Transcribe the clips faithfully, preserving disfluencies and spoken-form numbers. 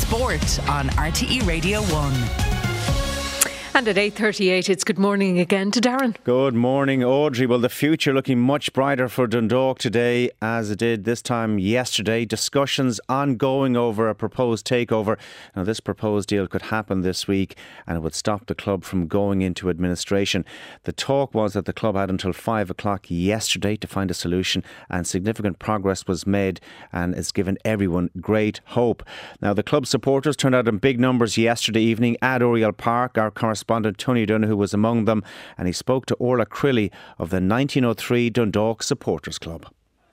Sport on R T E Radio one. And at eight thirty-eight, it's good morning again to Darren. Good morning, Audrey. Well, the future looking much brighter for Dundalk today as it did this time yesterday. Discussions ongoing over a proposed takeover. Now, this proposed deal could happen this week and it would stop the club from going into administration. The talk was that the club had until five o'clock yesterday to find a solution, and significant progress was made and it's given everyone great hope. Now, the club supporters turned out in big numbers yesterday evening at Oriel Park. Our correspondent Tony Donoghue was among them, and he spoke to Orla Crilly of the nineteen oh three Dundalk Supporters Club.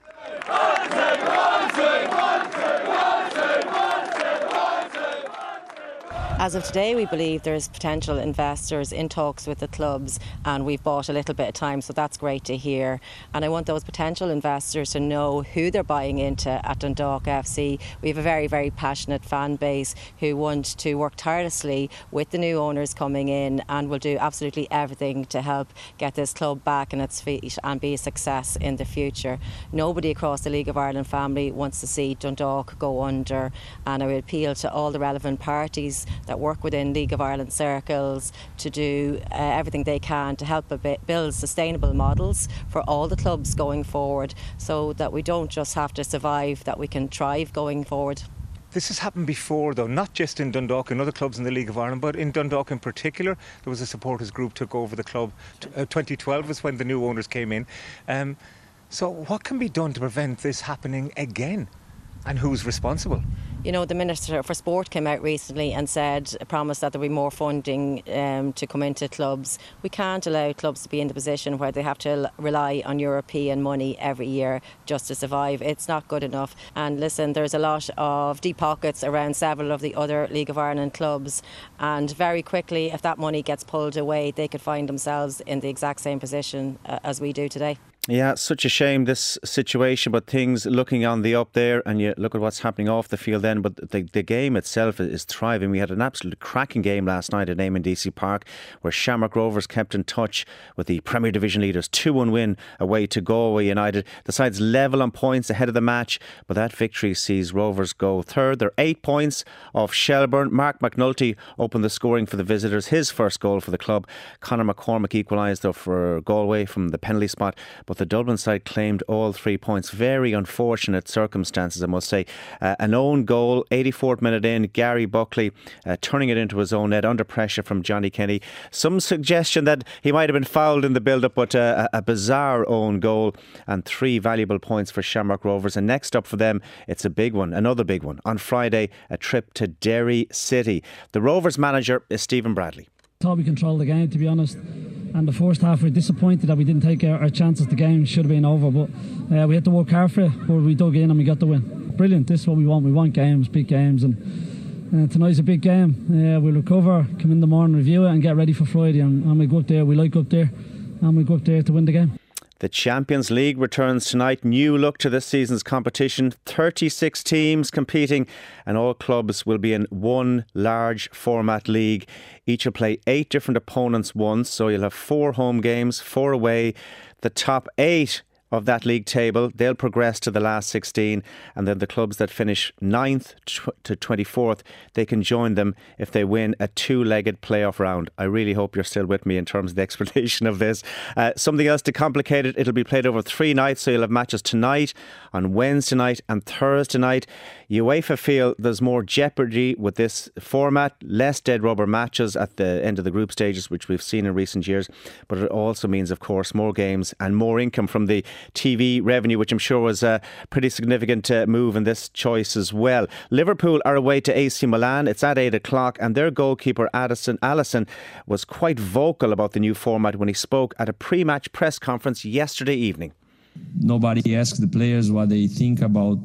As of today, we believe there's potential investors in talks with the clubs, and we've bought a little bit of time, so that's great to hear. And I want those potential investors to know who they're buying into at Dundalk F C. We have a very, very passionate fan base who want to work tirelessly with the new owners coming in, and will do absolutely everything to help get this club back on its feet and be a success in the future. Nobody across the League of Ireland family wants to see Dundalk go under, and I would appeal to all the relevant parties that work within League of Ireland circles to do uh, everything they can to help a bit build sustainable models for all the clubs going forward, so that we don't just have to survive, that we can thrive going forward. This has happened before, though, not just in Dundalk and other clubs in the League of Ireland, but in Dundalk in particular. There was a supporters group took over the club. Uh, twenty twelve was when the new owners came in. Um, so what can be done to prevent this happening again? And who's responsible? You know, the Minister for Sport came out recently and said, promised that there will be more funding um, to come into clubs. We can't allow clubs to be in the position where they have to rely on European money every year just to survive. It's not good enough. And listen, there's a lot of deep pockets around several of the other League of Ireland clubs. And very quickly, if that money gets pulled away, they could find themselves in the exact same position uh, as we do today. Yeah, such a shame, this situation, but things looking on the up there, and you look at what's happening off the field then, but the, the game itself is thriving. We had an absolute cracking game last night at Eamon D C Park, where Shamrock Rovers kept in touch with the Premier Division leaders. two one win away to Galway United. The sides level on points ahead of the match, but that victory sees Rovers go third. They're eight points off Shelbourne. Mark McNulty opened the scoring for the visitors, his first goal for the club. Conor McCormick equalised though for Galway from the penalty spot, but the Dublin side claimed all three points. Very unfortunate circumstances, I must say. Uh, an own goal, eighty-fourth minute in, Gary Buckley uh, turning it into his own net under pressure from Johnny Kenny. Some suggestion that he might have been fouled in the build-up, but uh, a bizarre own goal, and three valuable points for Shamrock Rovers. And next up for them, it's a big one, another big one. On Friday, a trip to Derry City. The Rovers manager is Stephen Bradley. Thought we controlled the game, to be honest, and the first half we were disappointed that we didn't take our, our chances. The game should have been over, but uh, we had to work hard for it, but we dug in and we got the win. Brilliant, this is what we want. We want games, big games, and uh, tonight's a big game. Uh, we'll recover, come in the morning, review it and get ready for Friday, and, and we go up there, we like up there, and we go up there to win the game. The Champions League returns tonight. New look to this season's competition. thirty-six teams competing, and all clubs will be in one large format league. Each will play eight different opponents once, so you'll have four home games, four away. The top eight of that league table, they'll progress to the last sixteen, and then the clubs that finish ninth to twenty-fourth, they can join them if they win a two-legged playoff round. I really hope you're still with me in terms of the explanation of this. Uh, something else to complicate it, it'll be played over three nights, so you'll have matches tonight, on Wednesday night and Thursday night. UEFA feel there's more jeopardy with this format, less dead rubber matches at the end of the group stages, which we've seen in recent years, but it also means, of course, more games and more income from the T V revenue, which I'm sure was a pretty significant uh, move in this choice as well. Liverpool are away to A C Milan. It's at eight o'clock, and their goalkeeper Addison Allison was quite vocal about the new format when he spoke at a pre-match press conference yesterday evening. Nobody asked the players what they think about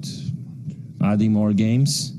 adding more games,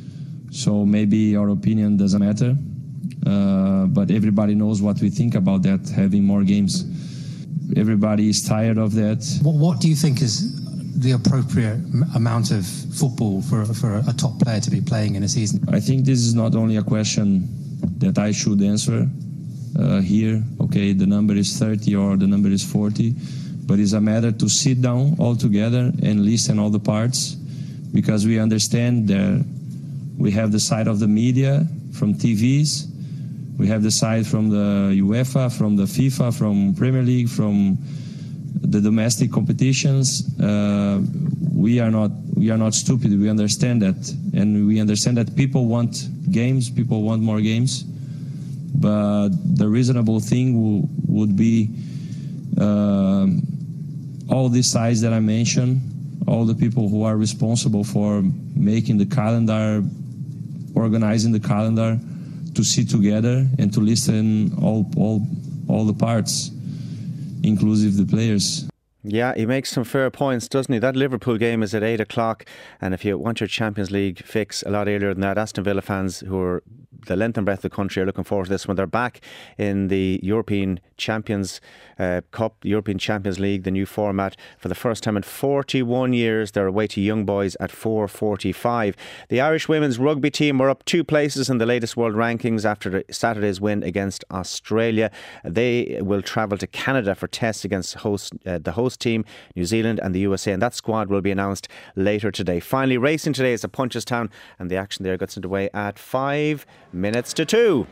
so maybe our opinion doesn't matter, uh, but everybody knows what we think about that, having more games. Everybody is tired of that. What, what do you think is the appropriate m- amount of football for, for a top player to be playing in a season? I think this is not only a question that I should answer uh, here, okay, the number is thirty or the number is forty, but it's a matter to sit down all together and listen all the parts, because we understand there We have the side of the media from T Vs. We have the side from the UEFA, from the FIFA, from Premier League, from the domestic competitions. Uh, we are not we are not stupid. We understand that, and we understand that people want games. People want more games. But the reasonable thing w- would be uh, all these sides that I mentioned, all the people who are responsible for making the calendar, organizing the calendar, to sit together and to listen all all all the parts, inclusive the players. Yeah, he makes some fair points, doesn't he? That Liverpool game is at eight o'clock, and if you want your Champions League fix a lot earlier than that, Aston Villa fans who are the length and breadth of the country are looking forward to this when they're back in the European Champions uh, Cup, the European Champions League, the new format, for the first time in forty-one years. They're away to Young Boys at four forty-five. The Irish women's rugby team were up two places in the latest world rankings after Saturday's win against Australia. They will travel to Canada for tests against host, uh, the host team, New Zealand and the U S A, and that squad will be announced later today. Finally, racing today is at Punchestown, and the action there gets underway at five minutes to two.